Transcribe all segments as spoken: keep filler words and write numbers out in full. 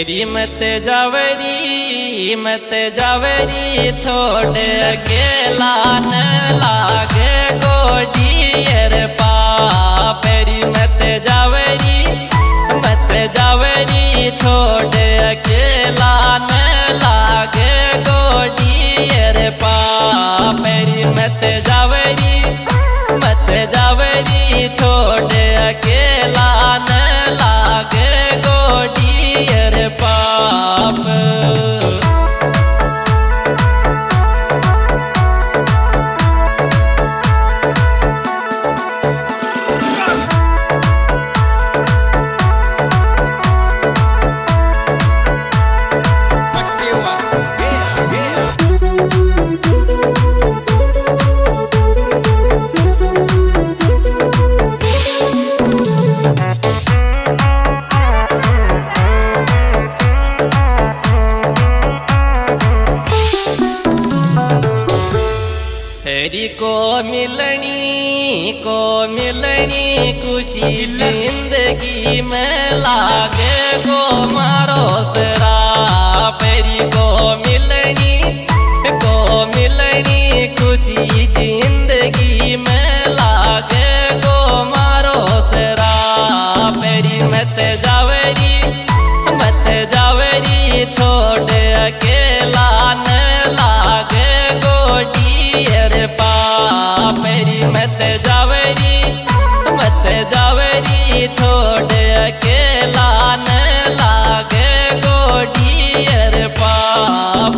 तेरी मत जावरी मत जावरी छोड़ अकेला न लागे गोडियर पाप। तेरी मत जावरी मत जावरी छोड़ अकेला न लागे गोडियर पाप। तेरी मत जावरी मत जावरी छोड़ अकेला न लागे गोडियर पाप। तेरी को मिलनी को मिलनी खुशी जिंदगी में लागे को मारो सरा। तेरी को मिलनी को मिलनी खुशी जिंदगी में लागे को मारो सरा। तेरी मत जावरी मत जावरी छोड़ अकेला न लागे गोडियर पाप। मेरी मत जावरी मत जावरी छोड़ अकेला न लागे गोडियर पाप।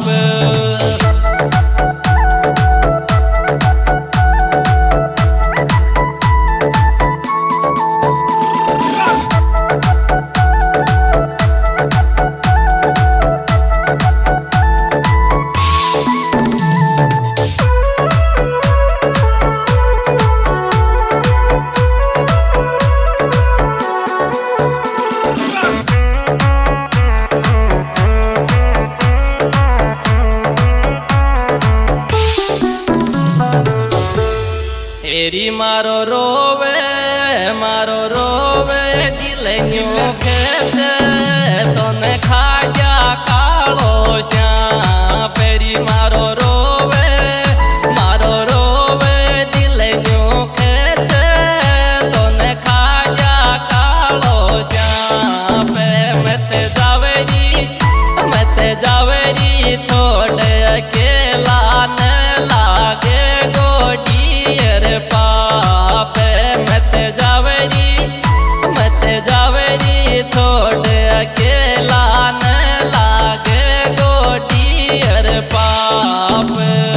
तेरी मारो रोवे मारो रोवे दिल न्यू खेते तो न खा जा कालो श्याम। तेरी मारो रोवे मारो रोवे दिल न्यू खेते तो न खा जा कालो श्याम। मत जावरी मत जावरी छोड़ अकेला न लागे गोडियर पाप। मत जावरी मत जावरी छोड़ अकेला न लागे गोडियर पाप।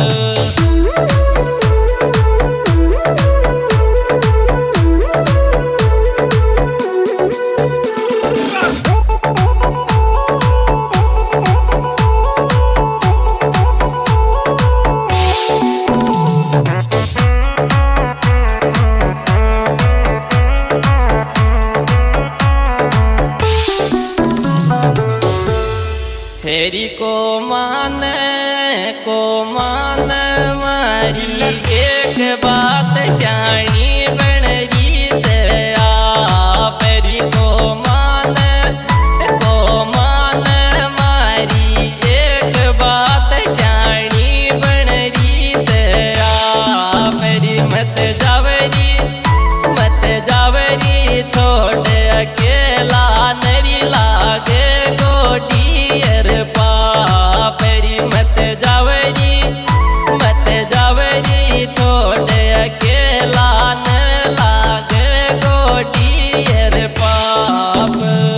तेरी को मान को मान मारी एक बात जानी बनरी से आ। तेरी को मान को मान मारी एक बात जानी बनरी से आ। तेरी मत जावरी मत जावरी छोड़ अकेला नरी लागे गोडियर पाप। तेरी मत जावरी मत जावरी छोड़ अकेला न लागे गोडियर पाप।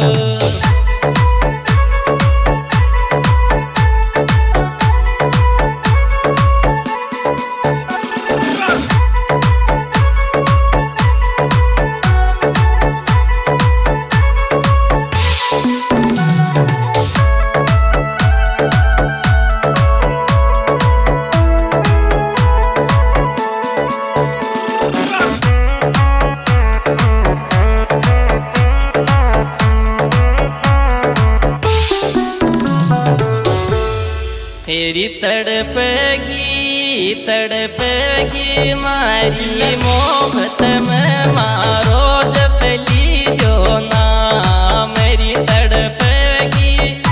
तेरी तड़पेगी तड़पेगी मारी मोहब्बत में मारो जपली जो ना। मेरी तड़पेगी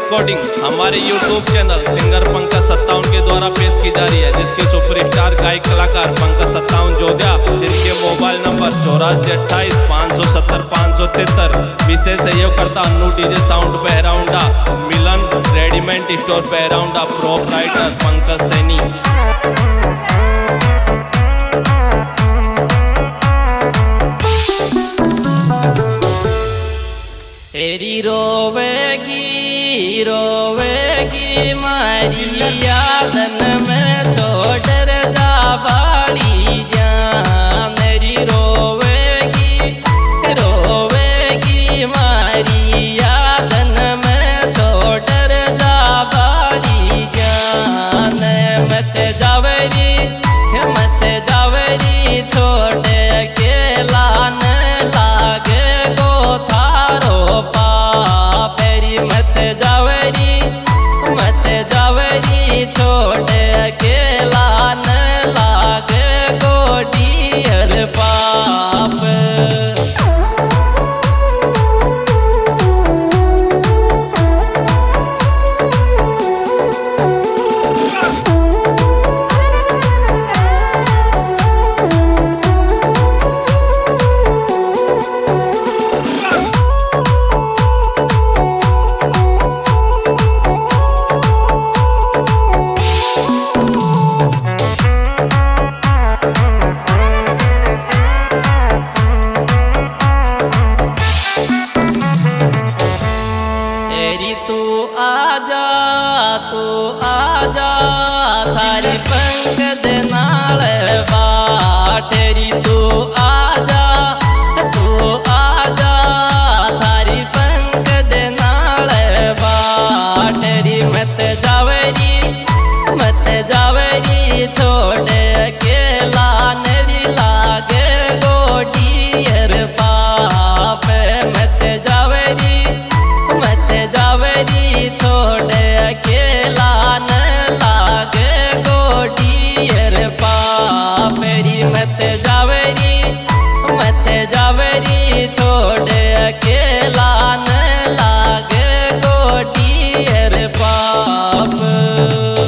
रिकॉर्डिंग हमारे यूट्यूब चैनल सिंगर पंकज सत्तावन के द्वारा पेश की जा रही है, जिसके सुपरस्टार गायक कलाकार पंकज सत्तावन जोध्या, जिनके मोबाइल नंबर चौरासी अट्ठाईस पाँच सौ सत्तर पाँच सौ तिहत्तर। विशेष सहयोगकर्ता Annu DJ sound Bahraunda, Milan readymade store Bahraunda, proprietor Pankaj Saini. तेरी रोवेगी रोवेगी मारी यादन में छोड़ जा बाड़ी जान। मेरी रोवेगी रोवेगी मारी यादन में छोड़ जा बाड़ी जान। मत जावरी मत जावरी छोड़ के लान लागे गो थारो पापेरी। मत जावरी मत जावरी छोड़ के लान लागे गो डियर पाप। तू आजा तू आजा थारी पंकज नाल बाटेरी। तू आजा तू आजा थारी पंकज नाल बाटेरी। मत जावरी मत जावरी छोड़ के लान लागे गो डियर पाप। मत जावरी मत जावरी छोड़ के लान लागे गो डियर पापेरी। मत जावरी मत जावरी छोड़ के लान लागे गो डियर पाप।